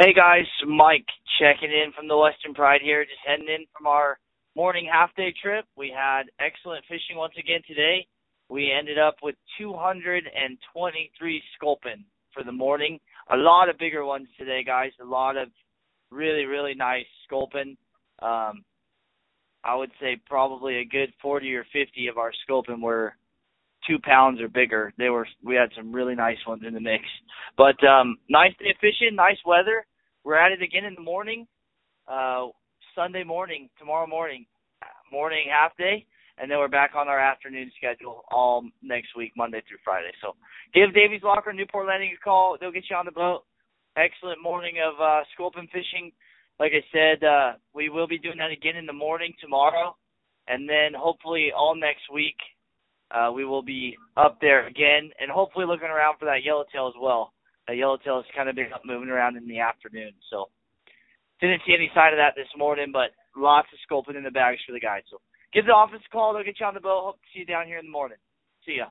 Hey guys, Mike checking in from the Western Pride here, just heading in from our morning half-day trip. We had excellent fishing once again today. We ended up with 223 sculpin for the morning. A lot of bigger ones today, guys. A lot of really, really nice sculpin. I would say probably a good 40 or 50 of our sculpin were 2 pounds or bigger. We had some really nice ones in the mix. But nice day of fishing, nice weather. We're at it again in the morning, Sunday morning, tomorrow morning half day, and then we're back on our afternoon schedule all next week, Monday through Friday. So give Davies Locker, Newport Landing a call. They'll get you on the boat. Excellent morning of sculpin fishing. Like I said, we will be doing that again in the morning tomorrow, and then hopefully all next week we will be up there again and hopefully looking around for that yellowtail as well. That yellowtail has kind of been up moving around in the afternoon. So didn't see any sign of that this morning, but lots of sculpin in the bags for the guys. So give the office a call. They'll get you on the boat. Hope to see you down here in the morning. See ya.